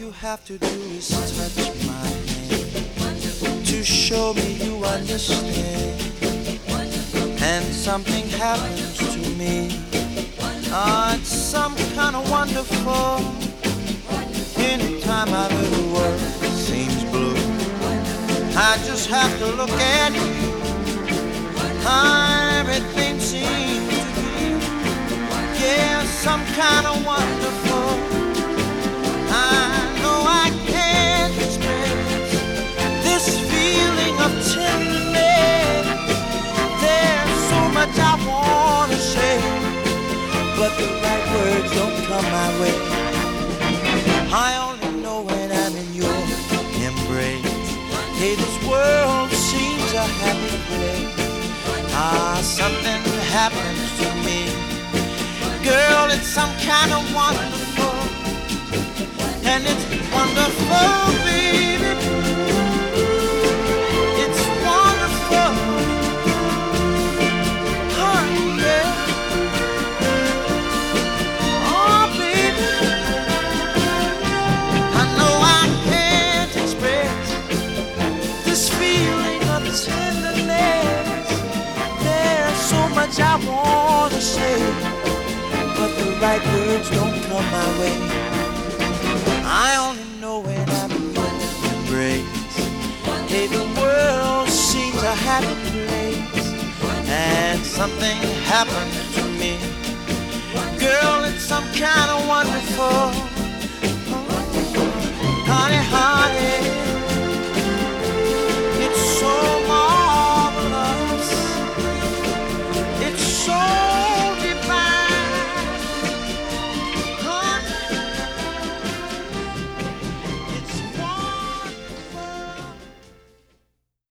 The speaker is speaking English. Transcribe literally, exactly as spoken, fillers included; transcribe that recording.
you have to do is touch my hand to show me you understand. And something happens to me. Ah, it's some kind of wonderful. Anytime my little world seems blue, I just have to look at you. Ah, everything seems to be, yeah, some kind of wonderful. I know I can't express this feeling of tenderness. There's so much I wanna say, but the right words don't come my way. I only know when I'm in your embrace. Hey, this world seems a happy place. Ah, something happens to me. Girl, it's some kind of wonderful. And it's wonderful, baby. It's wonderful. Oh, yeah. Oh, baby. I know I can't express this feeling of tenderness. There's so much I want to say, but the right words don't come my way. I only know when I'm in your embrace. Hey, the world seems a happy place, and something happens